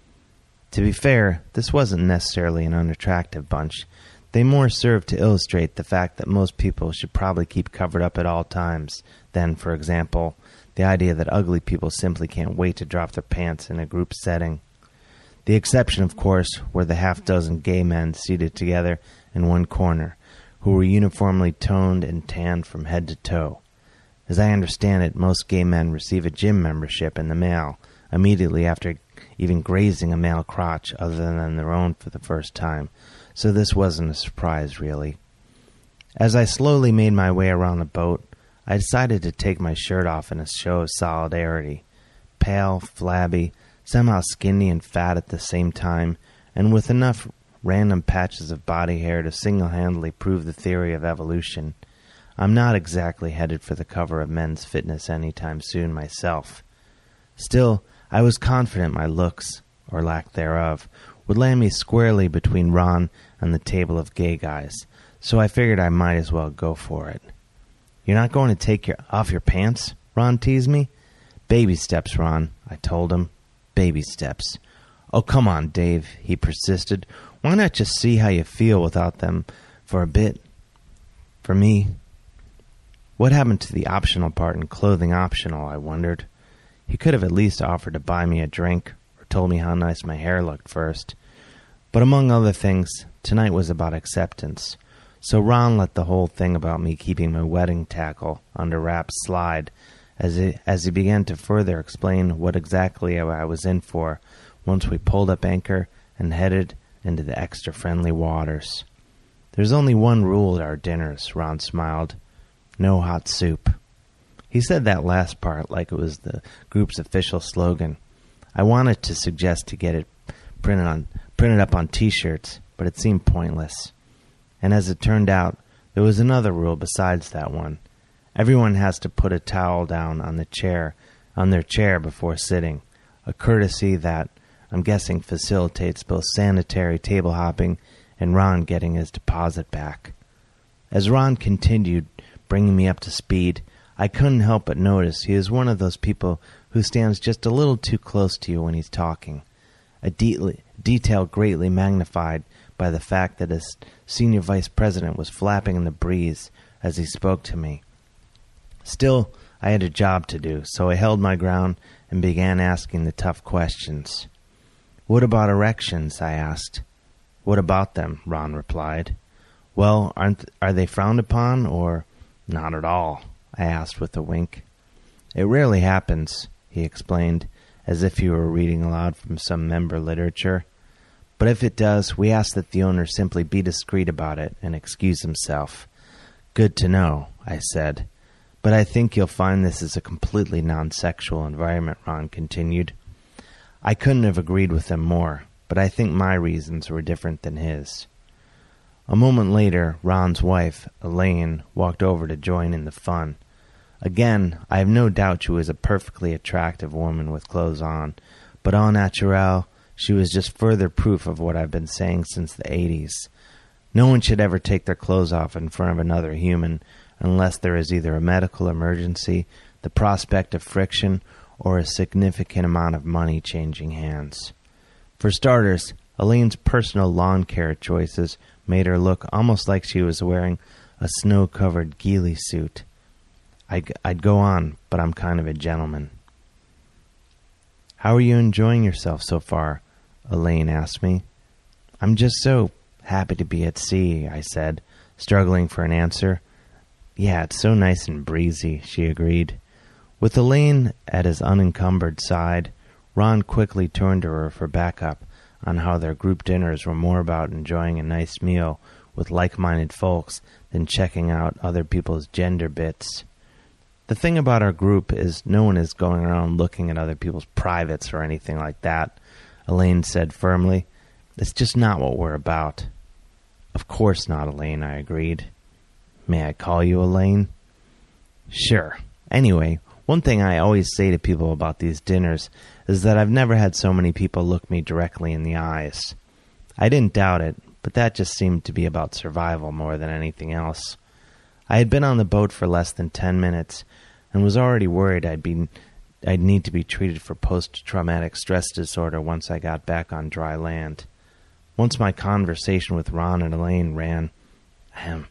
To be fair, this wasn't necessarily an unattractive bunch. They more served to illustrate the fact that most people should probably keep covered up at all times than, for example, the idea that ugly people simply can't wait to drop their pants in a group setting. The exception, of course, were the half-dozen gay men seated together in one corner, who were uniformly toned and tanned from head to toe. As I understand it, most gay men receive a gym membership in the mail immediately after even grazing a male crotch other than their own for the first time, so this wasn't a surprise, really. As I slowly made my way around the boat, I decided to take my shirt off in a show of solidarity. Pale, flabby, somehow skinny and fat at the same time, and with enough random patches of body hair to single-handedly prove the theory of evolution, I'm not exactly headed for the cover of Men's Fitness anytime soon myself. Still, I was confident my looks, or lack thereof, would land me squarely between Ron and the table of gay guys, so I figured I might as well go for it. "You're not going to take your off your pants?" Ron teased me. "Baby steps, Ron," I told him. "Baby steps." "Oh, come on, Dave," he persisted. "Why not just see how you feel without them for a bit? For me." What happened to the optional part in clothing optional, I wondered. He could have at least offered to buy me a drink, or told me how nice my hair looked first. But among other things, tonight was about acceptance. So Ron let the whole thing about me keeping my wedding tackle under wraps slide, as he, as he began to further explain what exactly I was in for, once we pulled up anchor and headed into the extra-friendly waters. There's only one rule at our dinners, Ron smiled. No hot soup. He said that last part like it was the group's official slogan. I wanted to suggest to get it printed on printed up on T-shirts, but it seemed pointless. And as it turned out, there was another rule besides that one. Everyone has to put a towel down on the chair, on their chair before sitting, a courtesy that, I'm guessing, facilitates both sanitary table hopping and Ron getting his deposit back. As Ron continued bringing me up to speed, I couldn't help but notice he is one of those people who stands just a little too close to you when he's talking, a de- detail greatly magnified by the fact that his senior vice president was flapping in the breeze as he spoke to me. Still, I had a job to do, so I held my ground and began asking the tough questions. What about erections? I asked. What about them? Ron replied. Well, aren't are they frowned upon, or not at all? I asked with a wink. It rarely happens, he explained, as if he were reading aloud from some member literature. But if it does, we ask that the owner simply be discreet about it and excuse himself. Good to know, I said. But I think you'll find this is a completely non-sexual environment, Ron continued. I couldn't have agreed with him more, but I think my reasons were different than his. A moment later, Ron's wife, Elaine, walked over to join in the fun. Again, I have no doubt she was a perfectly attractive woman with clothes on, but au naturel, she was just further proof of what I've been saying since the eighties. No one should ever take their clothes off in front of another human unless there is either a medical emergency, the prospect of friction, or a significant amount of money changing hands. For starters, Elaine's personal lawn care choices made her look almost like she was wearing a snow-covered ghillie suit. I'd, I'd go on, but I'm kind of a gentleman. How are you enjoying yourself so far? Elaine asked me. I'm just so happy to be at sea, I said, struggling for an answer. Yeah, it's so nice and breezy, she agreed. With Elaine at his unencumbered side, Ron quickly turned to her for backup on how their group dinners were more about enjoying a nice meal with like-minded folks than checking out other people's gender bits. The thing about our group is no one is going around looking at other people's privates or anything like that, Elaine said firmly. It's just not what we're about. Of course not, Elaine, I agreed. May I call you Elaine? Sure. Anyway, one thing I always say to people about these dinners is that I've never had so many people look me directly in the eyes. I didn't doubt it, but that just seemed to be about survival more than anything else. I had been on the boat for less than ten minutes and was already worried I'd be, I'd need to be treated for post-traumatic stress disorder once I got back on dry land. Once my conversation with Ron and Elaine ran ahem,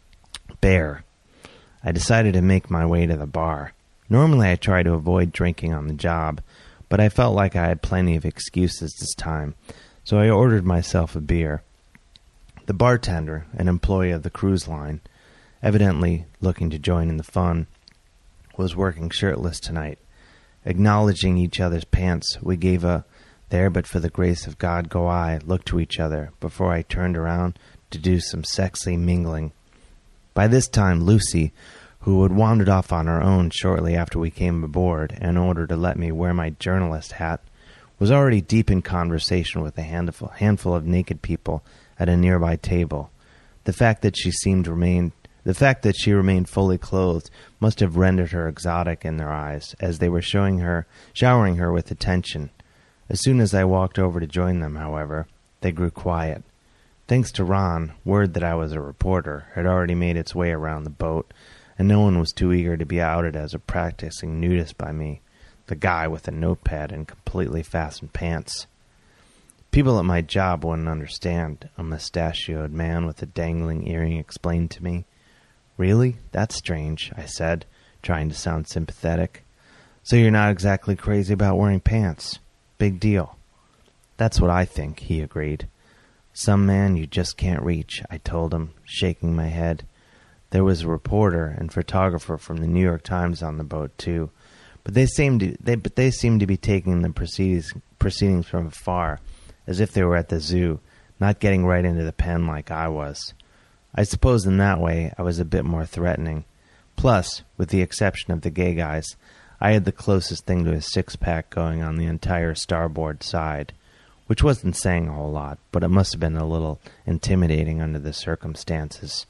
bare, I decided to make my way to the bar. Normally I try to avoid drinking on the job, but I felt like I had plenty of excuses this time, so I ordered myself a beer. The bartender, an employee of the cruise line, evidently looking to join in the fun, was working shirtless tonight. Acknowledging each other's pants, we gave a there but for the grace of God go I look to each other before I turned around to do some sexy mingling. By this time, Lucy, who had wandered off on her own shortly after we came aboard in order to let me wear my journalist hat, was already deep in conversation with a handful, handful of naked people at a nearby table. The fact that she seemed remained, the fact that she remained fully clothed must have rendered her exotic in their eyes, as they were showing her, showering her with attention. As soon as I walked over to join them, however, they grew quiet. Thanks to Ron, word that I was a reporter had already made its way around the boat, and no one was too eager to be outed as a practicing nudist by me, the guy with a notepad and completely fastened pants. People at my job wouldn't understand, a mustachioed man with a dangling earring explained to me. Really? That's strange, I said, trying to sound sympathetic. So you're not exactly crazy about wearing pants. Big deal. That's what I think, he agreed. Some man you just can't reach, I told him, shaking my head. There was a reporter and photographer from the New York Times on the boat, too, but they seemed to, they, but they seemed to be taking the proceedings, proceedings from afar, as if they were at the zoo, not getting right into the pen like I was. I suppose in that way I was a bit more threatening. Plus, with the exception of the gay guys, I had the closest thing to a six-pack going on the entire starboard side, which wasn't saying a whole lot, but it must have been a little intimidating under the circumstances.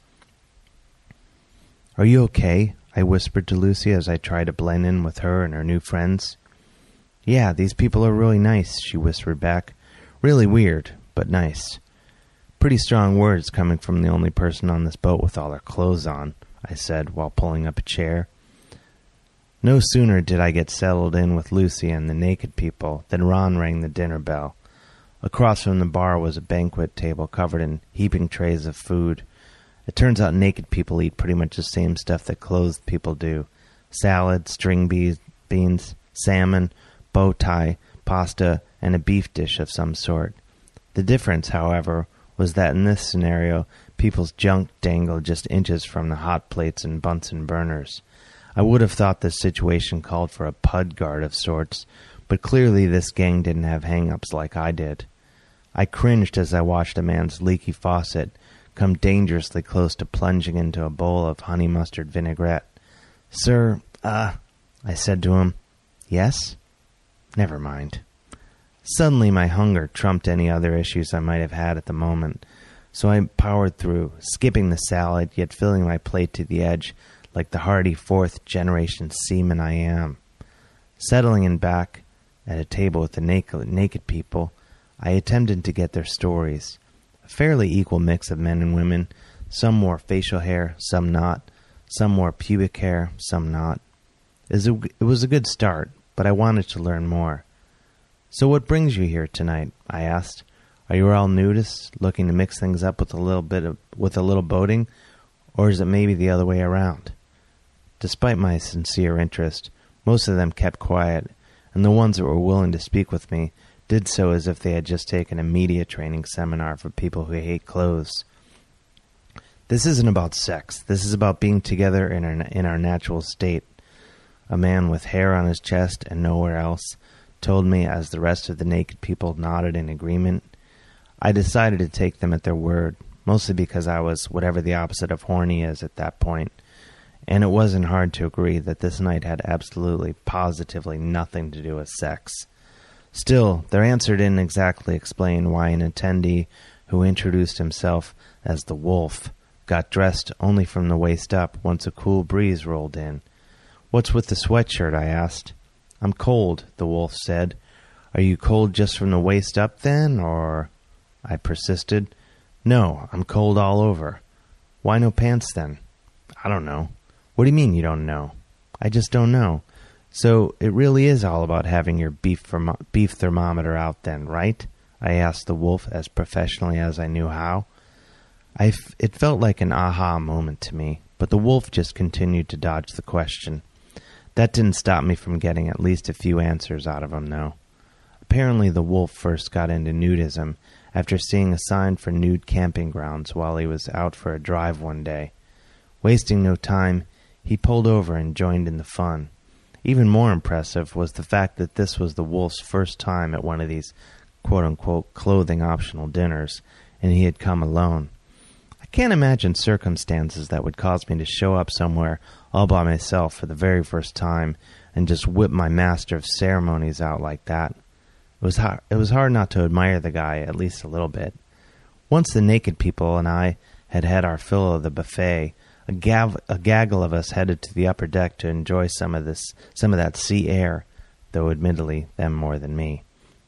"Are you okay?" I whispered to Lucy as I tried to blend in with her and her new friends. "Yeah, these people are really nice," she whispered back. "Really weird, but nice." "Pretty strong words coming from the only person on this boat with all her clothes on," I said while pulling up a chair. No sooner did I get settled in with Lucy and the naked people than Ron rang the dinner bell. Across from the bar was a banquet table covered in heaping trays of food. It turns out naked people eat pretty much the same stuff that clothed people do. Salad, string beans, beans, salmon, bow tie, pasta, and a beef dish of some sort. The difference, however, was that in this scenario, people's junk dangled just inches from the hot plates and Bunsen burners. I would have thought this situation called for a pud guard of sorts, but clearly this gang didn't have hang-ups like I did. I cringed as I watched a man's leaky faucet come dangerously close to plunging into a bowl of honey mustard vinaigrette. "Sir, uh," I said to him. "Yes?" "Never mind." Suddenly my hunger trumped any other issues I might have had at the moment, so I powered through, skipping the salad, yet filling my plate to the edge like the hardy fourth-generation seaman I am. Settling in back at a table with the naked, naked people, I attempted to get their stories. A fairly equal mix of men and women. Some wore facial hair, some not. Some wore pubic hair, some not. It was a good start, but I wanted to learn more. "So what brings you here tonight?" I asked. "Are you all nudists, looking to mix things up with a little bit of with a little boating, or is it maybe the other way around?" Despite my sincere interest, most of them kept quiet, and the ones that were willing to speak with me did so as if they had just taken a media training seminar for people who hate clothes. "This isn't about sex. This is about being together in our, in our natural state," a man with hair on his chest and nowhere else told me as the rest of the naked people nodded in agreement. I decided to take them at their word, mostly because I was whatever the opposite of horny is at that point, and it wasn't hard to agree that this night had absolutely, positively nothing to do with sex. Still, their answer didn't exactly explain why an attendee who introduced himself as the Wolf got dressed only from the waist up once a cool breeze rolled in. "What's with the sweatshirt?" I asked. "I'm cold," the Wolf said. "Are you cold just from the waist up, then, or—" I persisted. "No, I'm cold all over." "Why no pants, then?" "I don't know." "What do you mean you don't know?" "I just don't know. So it really is all about having your beef, thermo- beef thermometer out then, right?" I asked the Wolf as professionally as I knew how. I f- it felt like an aha moment to me, but the Wolf just continued to dodge the question. That didn't stop me from getting at least a few answers out of him, though. Apparently the Wolf first got into nudism after seeing a sign for nude camping grounds while he was out for a drive one day. Wasting no time, he pulled over and joined in the fun. Even more impressive was the fact that this was the Wolf's first time at one of these quote-unquote clothing-optional dinners, and he had come alone. I can't imagine circumstances that would cause me to show up somewhere all by myself for the very first time and just whip my master of ceremonies out like that. It was hard, it was hard not to admire the guy at least a little bit. Once the naked people and I had had our fill of the buffet, A, gav- a gaggle of us headed to the upper deck to enjoy some of this, some of that sea air, though admittedly them more than me.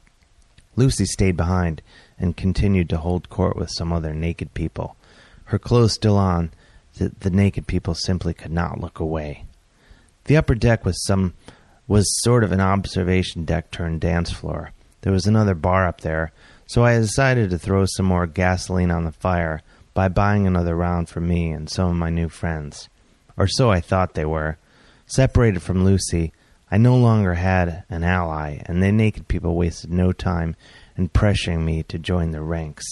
Lucy stayed behind and continued to hold court with some other naked people. Her clothes still on, the, the naked people simply could not look away. The upper deck was some was sort of an observation deck turned dance floor. There was another bar up there, so I decided to throw some more gasoline on the fire by buying another round for me and some of my new friends. Or so I thought they were. Separated from Lucy, I no longer had an ally, and the naked people wasted no time in pressuring me to join the ranks.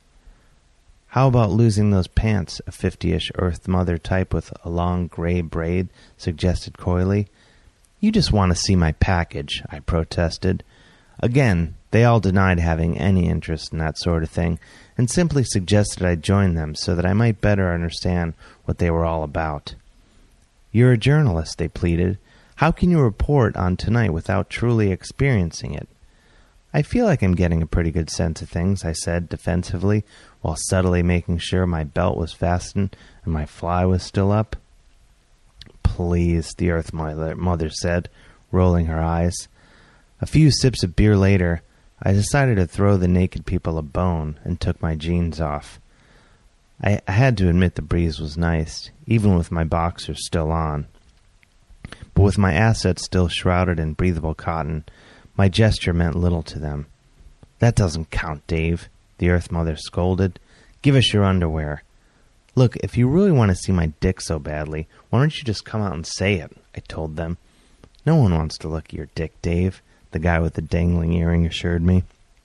"How about losing those pants?" a fifty-ish Earth Mother type with a long gray braid suggested coyly. "You just want to see my package," I protested. Again, they all denied having any interest in that sort of thing, and simply suggested I join them so that I might better understand what they were all about. "You're a journalist," they pleaded. "How can you report on tonight without truly experiencing it?" "I feel like I'm getting a pretty good sense of things," I said defensively, while subtly making sure my belt was fastened and my fly was still up. "Please," the Earth Mother said, rolling her eyes. A few sips of beer later, I decided to throw the naked people a bone and took my jeans off. I, I had to admit the breeze was nice, even with my boxers still on. But with my assets still shrouded in breathable cotton, my gesture meant little to them. "That doesn't count, Dave," the Earth Mother scolded. "Give us your underwear." "Look, if you really want to see my dick so badly, why don't you just come out and say it?" I told them. "No one wants to look at your dick, Dave," the guy with the dangling earring assured me.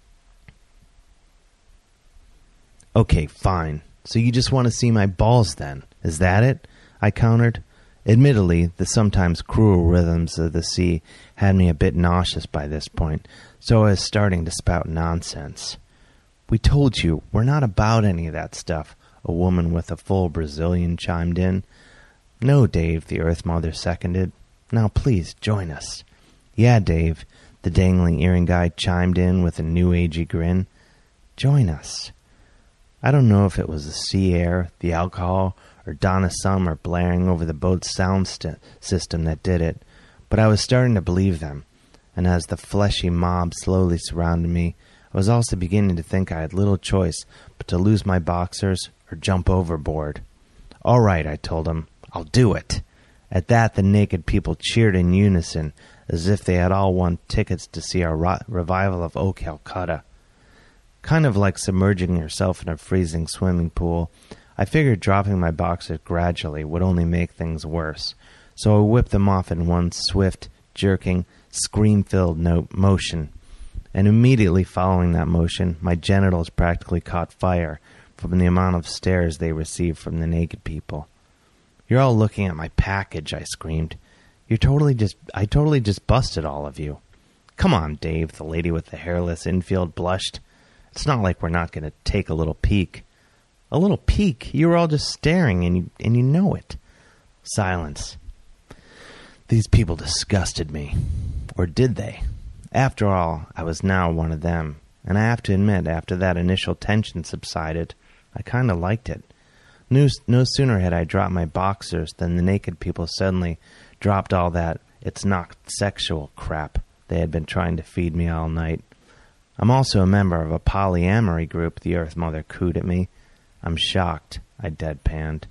"Okay, fine. So you just want to see my balls then? Is that it?" I countered. Admittedly, the sometimes cruel rhythms of the sea had me a bit nauseous by this point, so I was starting to spout nonsense. "We told you, we're not about any of that stuff," a woman with a full Brazilian chimed in. "No, Dave," the Earth Mother seconded. "Now please, join us." "Yeah, Dave," the dangling earring guy chimed in with a new-agey grin. "Join us." I don't know if it was the sea air, the alcohol, or Donna Summer blaring over the boat's sound st- system that did it, but I was starting to believe them, and as the fleshy mob slowly surrounded me, I was also beginning to think I had little choice but to lose my boxers or jump overboard. "All right," I told them, "I'll do it." At that, the naked people cheered in unison, as if they had all won tickets to see our ro- revival of "Oh Calcutta." Kind of like submerging yourself in a freezing swimming pool, I figured dropping my boxers gradually would only make things worse, so I whipped them off in one swift, jerking, scream-filled no- motion. And immediately following that motion, my genitals practically caught fire from the amount of stares they received from the naked people. "You're all looking at my package," I screamed. You're totally just, I totally just busted all of you." "Come on, Dave," the lady with the hairless infield blushed. "It's not like we're not going to take a little peek." "A little peek? You were all just staring, and you, and you know it." Silence. These people disgusted me. Or did they? After all, I was now one of them, and I have to admit, after that initial tension subsided, I kind of liked it. No, no sooner had I dropped my boxers than the naked people suddenly dropped all that "it's not sexual" crap they had been trying to feed me all night. "I'm also a member of a polyamory group," the Earth Mother cooed at me. "I'm shocked," I deadpanned.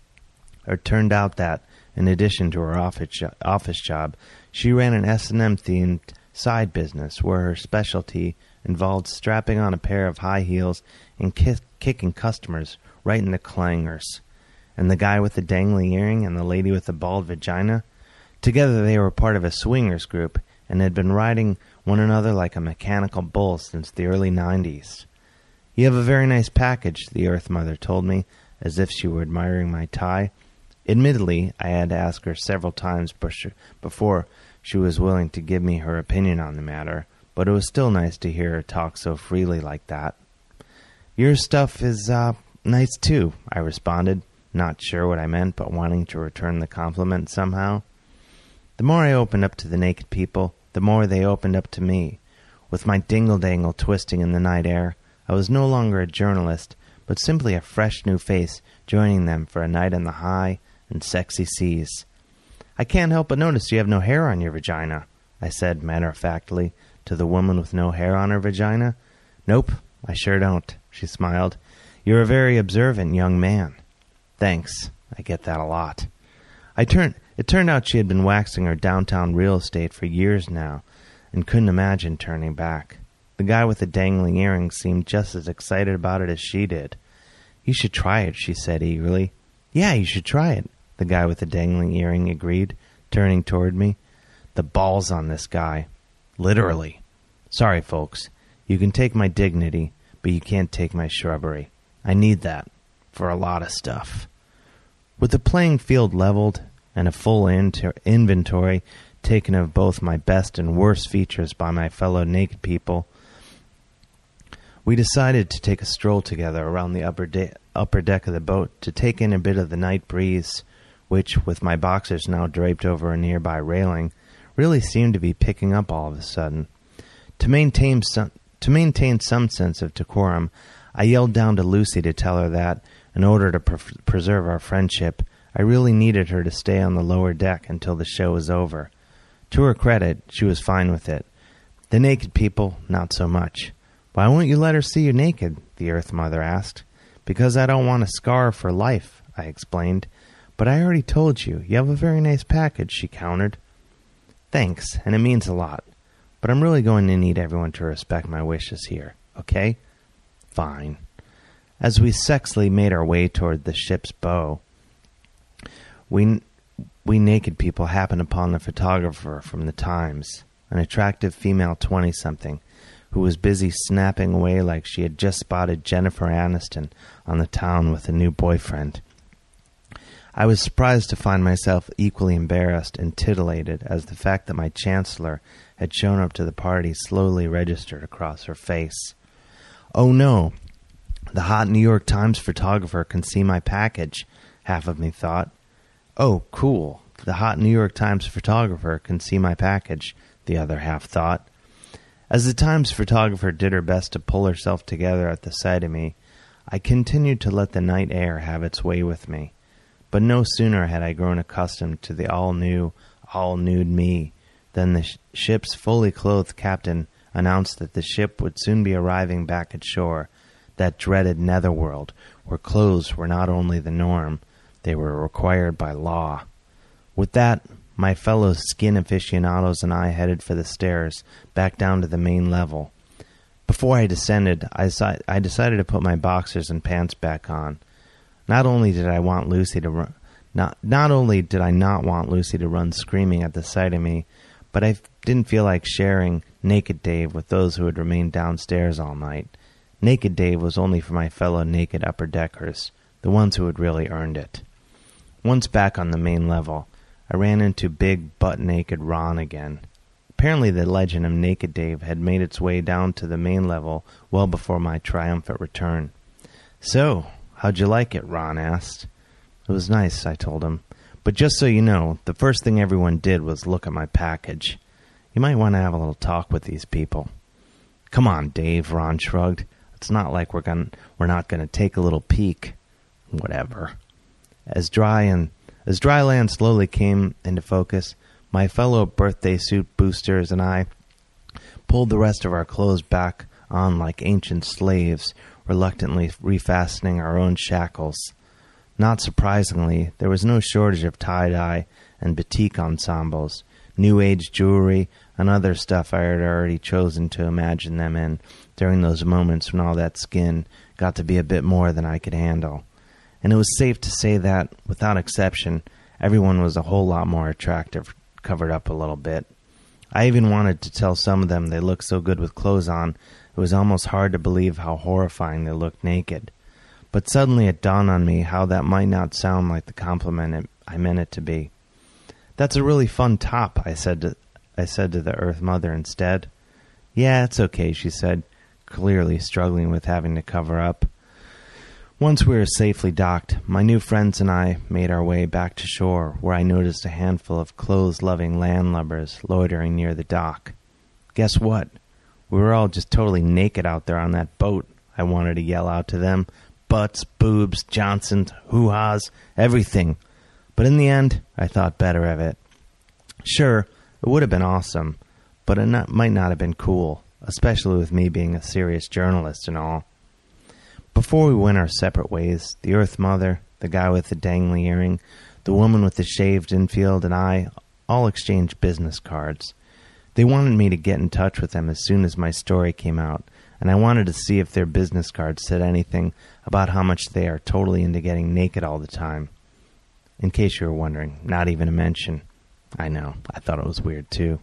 It turned out that, in addition to her office, jo- office job, she ran an S and M-themed side business where her specialty involved strapping on a pair of high heels and ki- kicking customers right in the clangers. And the guy with the dangling earring and the lady with the bald vagina, together they were part of a swingers group and had been riding one another like a mechanical bull since the early nineties. "You have a very nice package," the Earth Mother told me, as if she were admiring my tie. Admittedly, I had to ask her several times before she was willing to give me her opinion on the matter, but it was still nice to hear her talk so freely like that. "Your stuff is, uh, nice too," I responded, not sure what I meant, but wanting to return the compliment somehow. The more I opened up to the naked people, the more they opened up to me. With my dingle-dangle twisting in the night air, I was no longer a journalist, but simply a fresh new face joining them for a night in the high and sexy seas. "I can't help but notice you have no hair on your vagina," I said matter-of-factly to the woman with no hair on her vagina. "Nope, I sure don't," she smiled. "You're a very observant young man." "Thanks, I get that a lot." I turned. It turned out she had been waxing her downtown real estate for years now, and couldn't imagine turning back. The guy with the dangling earrings seemed just as excited about it as she did. "You should try it," she said eagerly. "Yeah, you should try it," the guy with the dangling earring agreed, turning toward me. The balls on this guy. Literally. "Sorry, folks. You can take my dignity, but you can't take my shrubbery. I need that for a lot of stuff." With the playing field leveled and a full inter- inventory taken of both my best and worst features by my fellow naked people, we decided to take a stroll together around the upper, de- upper deck of the boat to take in a bit of the night breeze, which, with my boxers now draped over a nearby railing, really seemed to be picking up all of a sudden. To maintain some, to maintain some sense of decorum, I yelled down to Lucy to tell her that, in order to pre- preserve our friendship, I really needed her to stay on the lower deck until the show was over. To her credit, she was fine with it. The naked people, not so much. "Why won't you let her see you naked?" the Earth Mother asked. "Because I don't want a scar for life," I explained. "But I already told you, you have a very nice package," she countered. "Thanks, and it means a lot. But I'm really going to need everyone to respect my wishes here, okay?" "Fine." As we sexily made our way toward the ship's bow, we... We naked people happened upon the photographer from the Times, an attractive female twenty-something, who was busy snapping away like she had just spotted Jennifer Aniston on the town with a new boyfriend. I was surprised to find myself equally embarrassed and titillated as the fact that my chancellor had shown up to the party slowly registered across her face. "Oh no, the hot New York Times photographer can see my package," half of me thought. "Oh, cool. The hot New York Times photographer can see my package," the other half thought. As the Times photographer did her best to pull herself together at the sight of me, I continued to let the night air have its way with me. But no sooner had I grown accustomed to the all-new, all-nude me than the sh- ship's fully clothed captain announced that the ship would soon be arriving back at shore, that dreaded netherworld, where clothes were not only the norm, they were required by law. With that, my fellow skin aficionados and I headed for the stairs, back down to the main level. Before I descended, I, si- I decided to put my boxers and pants back on. Not only did I want Lucy to run, not not only did I not want Lucy to run screaming at the sight of me, but I didn't feel like sharing Naked Dave with those who had remained downstairs all night. Naked Dave was only for my fellow naked upper deckers, the ones who had really earned it. Once back on the main level, I ran into big, butt-naked Ron again. Apparently the legend of Naked Dave had made its way down to the main level well before my triumphant return. "So, how'd you like it?" Ron asked. "It was nice," I told him. "But just so you know, the first thing everyone did was look at my package. You might want to have a little talk with these people." "Come on, Dave," Ron shrugged. "It's not like we're gonna, we're not going to take a little peek." "Whatever." As dry and as dry land slowly came into focus, my fellow birthday suit boosters and I pulled the rest of our clothes back on like ancient slaves, reluctantly refastening our own shackles. Not surprisingly, there was no shortage of tie-dye and batik ensembles, New Age jewelry, and other stuff I had already chosen to imagine them in during those moments when all that skin got to be a bit more than I could handle. And it was safe to say that, without exception, everyone was a whole lot more attractive, covered up a little bit. I even wanted to tell some of them they looked so good with clothes on, it was almost hard to believe how horrifying they looked naked. But suddenly it dawned on me how that might not sound like the compliment it, I meant it to be. "That's a really fun top," I said to, I said to the Earth Mother instead. "Yeah, it's okay," she said, clearly struggling with having to cover up. Once we were safely docked, my new friends and I made our way back to shore, where I noticed a handful of clothes-loving landlubbers loitering near the dock. Guess what? We were all just totally naked out there on that boat, I wanted to yell out to them. Butts, boobs, Johnsons, hoo-haws, everything. But in the end, I thought better of it. Sure, it would have been awesome, but it not, might not have been cool, especially with me being a serious journalist and all. Before we went our separate ways, the Earth Mother, the guy with the dangly earring, the woman with the shaved infield, and I all exchanged business cards. They wanted me to get in touch with them as soon as my story came out, and I wanted to see if their business cards said anything about how much they are totally into getting naked all the time. In case you were wondering, not even a mention. I know, I thought it was weird too.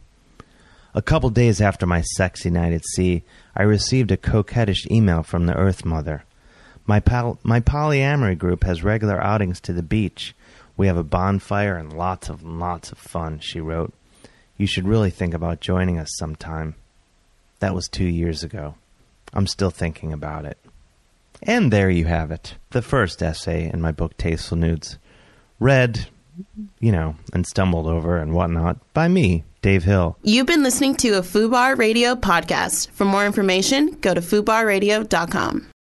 A couple days after my sexy night at sea, I received a coquettish email from the Earth Mother. My pal- my polyamory group has regular outings to the beach. We have a bonfire and lots of lots of fun, she wrote. You should really think about joining us sometime. That was two years ago. I'm still thinking about it. And there you have it. The first essay in my book, Tasteful Nudes. Read, you know, and stumbled over and whatnot by me, Dave Hill. You've been listening to a FUBAR Radio podcast. For more information, go to fubar radio dot com.